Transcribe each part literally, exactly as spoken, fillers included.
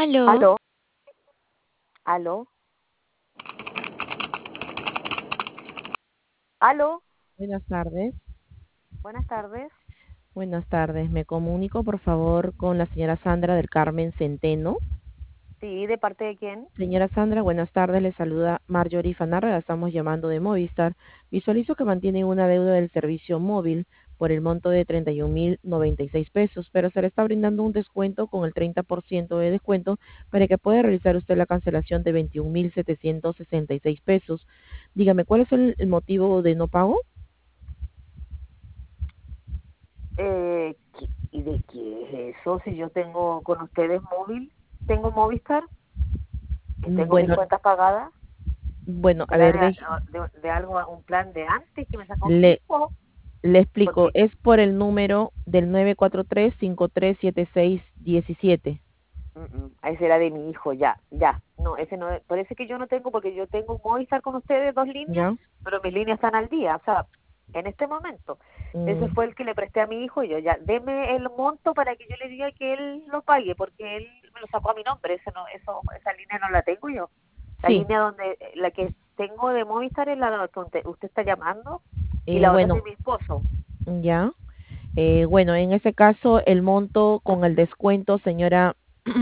Aló, Aló, aló, aló, Buenas tardes. buenas tardes. Buenas tardes. Me comunico, por favor, con la señora Sandra del Carmen Centeno. Sí, ¿de parte de quién? Señora Sandra, buenas tardes. Le saluda Marjorie Fanarra. La estamos llamando de Movistar. Visualizo que mantiene una deuda del servicio móvil por el monto de treinta y un mil noventa y seis pesos, pero se le está brindando un descuento con el treinta por ciento de descuento para que pueda realizar usted la cancelación de veintiún mil setecientos sesenta y seis pesos. Dígame, ¿cuál es el, el motivo de no pago? Eh, ¿qué- ¿y de qué es eso? Si yo tengo con ustedes móvil, tengo Movistar y tengo mis Bueno, cuentas pagadas. bueno, a ¿Será ver, de, de- de, de algo, un plan de antes que me sacó mi le, hijo? Le explico, Porque, es por el número del nueve cuatro tres, cinco tres siete seis uno siete. mm, mm, ese era de mi hijo, ya, ya. No, ese no, es- parece que yo no tengo, porque yo tengo Movistar con ustedes, dos líneas, ¿Ya? pero mis líneas están al día, o sea, en este momento. Ese Mm, fue el que le presté a mi hijo y yo ya, deme el monto para que yo le diga que él lo pague, porque él me lo sacó a mi nombre, ese no, eso, esa línea no la tengo yo. La sí, línea donde, la que tengo de Movistar es la que usted, usted está llamando y eh, la otra es de bueno, mi esposo. ya. Eh, bueno, en ese caso, el monto con el descuento, señora,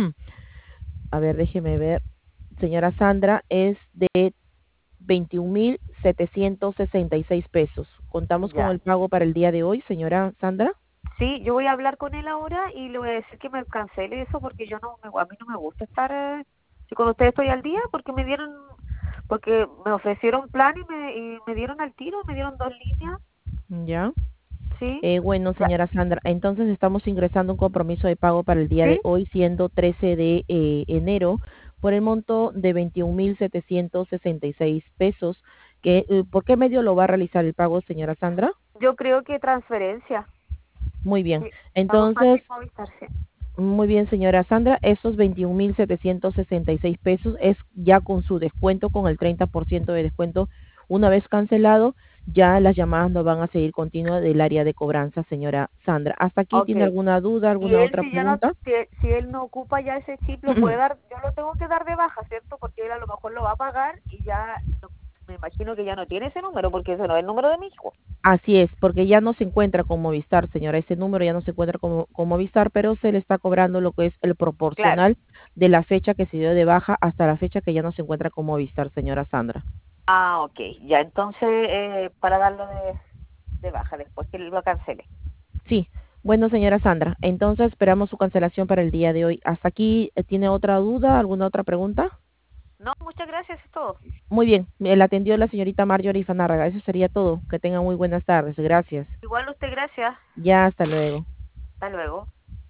a ver, déjeme ver, señora Sandra, es de veintiún mil setecientos sesenta y seis pesos. ¿Contamos con Ya. el pago para el día de hoy, señora Sandra? Sí, yo voy a hablar con él ahora y le voy a decir que me cancele eso porque yo no, me, a mí no me gusta estar, eh, si con ustedes estoy al día porque me dieron, porque me ofrecieron plan y me, y me dieron al tiro, me dieron dos líneas, Ya. sí, Eh, bueno, ya, señora Sandra, entonces estamos ingresando un compromiso de pago para el día de sí, hoy, siendo trece de eh, enero, por el monto de veintiún mil setecientos sesenta y seis pesos. Que, eh, ¿Por qué medio lo va a realizar el pago, señora Sandra? yo creo que transferencia, Muy bien. sí, pago Entonces, fácil Movistar, sí. muy bien, señora Sandra, esos veintiún mil setecientos sesenta y seis pesos es ya con su descuento, con el treinta por ciento de descuento. Una vez cancelado, ya las llamadas no van a seguir continuas del área de cobranza, señora Sandra. ¿Hasta aquí tiene Okay. alguna duda, Y alguna él otra si ya no, pregunta? si, si él no ocupa ya ese chip, lo puede dar, yo lo tengo que dar de baja, ¿cierto? Porque él a lo mejor lo va a pagar y ya, no- me imagino que ya no tiene ese número porque ese no es el número de mi hijo. Así es, porque ya no se encuentra con Movistar, señora. Ese número ya no se encuentra con, con Movistar, pero se le está cobrando lo que es el Claro. proporcional de la fecha que se dio de baja hasta la fecha que ya no se encuentra con Movistar, señora Sandra. Ah, ok. Ya, entonces, eh, para darlo de, de baja después que lo cancele. Sí, bueno, señora Sandra, entonces esperamos su cancelación para el día de hoy. ¿Hasta aquí eh, tiene otra duda, alguna otra pregunta? No, muchas gracias, es todo. Muy bien, me la atendió la señorita Marjorie Fanárraga. Eso sería todo. Que tengan muy buenas tardes. Gracias. Igual usted, gracias. Ya, hasta luego. Hasta luego.